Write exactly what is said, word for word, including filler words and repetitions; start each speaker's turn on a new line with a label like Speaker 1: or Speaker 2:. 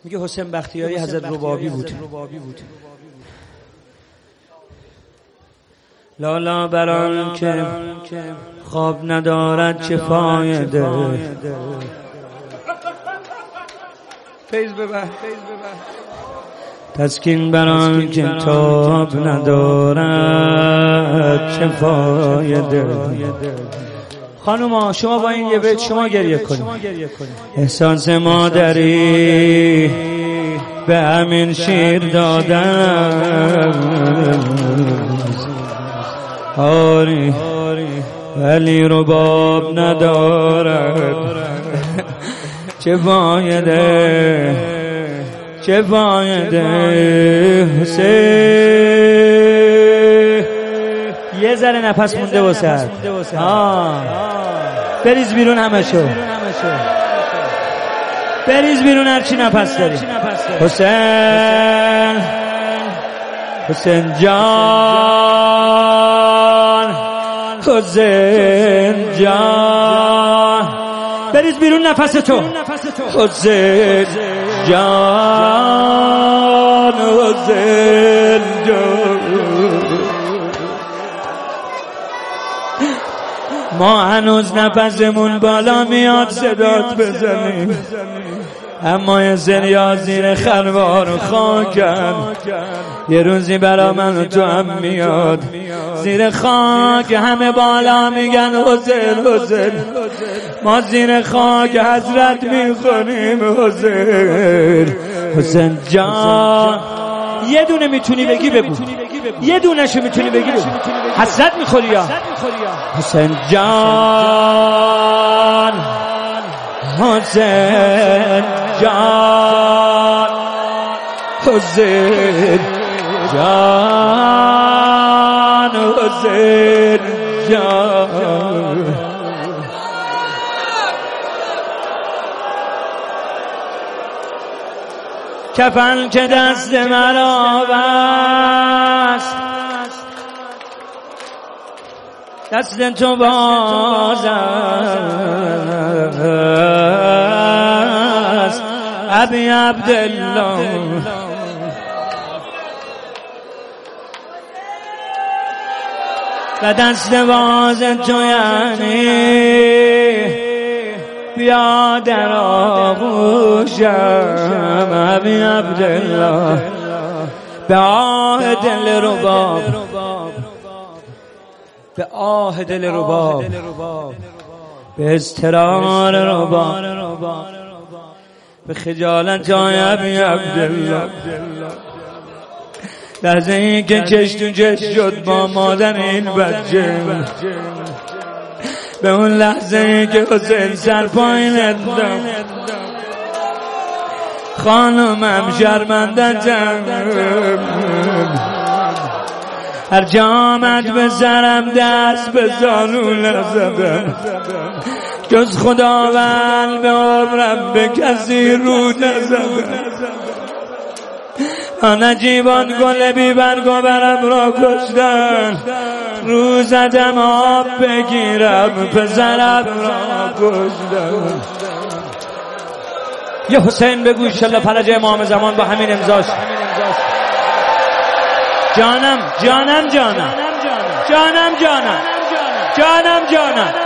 Speaker 1: میگه حسین بختیاری حضرت ربابی بود. لالا بران که خواب ندارد چه فایده. فیض ببر تسکین بران که تاب ندارد چه فایده. خانوما شما با این یه بیت شما گریه کنید. احساس مادری به همین شیر دادم، آری ولی رباب ندارد چه فایده چه فایده. حسین یه ذره نفس مونده واسه ها، بریز بیرون همشو، بریز بیرون هرچی نفس داری. حسین حسین جان حسین جان بریز بیرون نفس تو. حسین جان حسین جان ما هنوز نفسمون بالا میاد صدات بزنیم، اما یه سریا زیر خروار و خاکن. یه روزی برا من و تو هم میاد زیر خاک، همه بالا میگن حسین حسین، ما زیر خاک حضرت میخونیم حسین حسین جان. یه دونه میتونی بگی بگو، یه دونه شو میتونی بگی بگو. حسرت میخوری یا حسین جان حسین جان حسین جان حسین جان. کفن که دست مرا بست، دست تو باز است ابی عبدالله. و دست باز تو یعنی بیا در آغوشم ابی عبدالله. به آه دل رباب، به آه دل رباب، به اضطرار رباب، به خجالت جای ابی عبدالله. لحظه این که چش تو چش شد با مادر این بچه، به اون لحظه ای که حسین سر پایین اندم خانمم شرمندتم، هر جامت به سرم دست به زانو نزدم، جز خداوند به عمرم به کسی رو نزدم. نجیبان گل بی برگ و برم را کشتن، رو زدم آب بگیرم پسرم را کشتن. یه حسین بگو انشالله فرج امام زمان با همین امضاش. جانم جانم جانم جانم جانم جانم جانم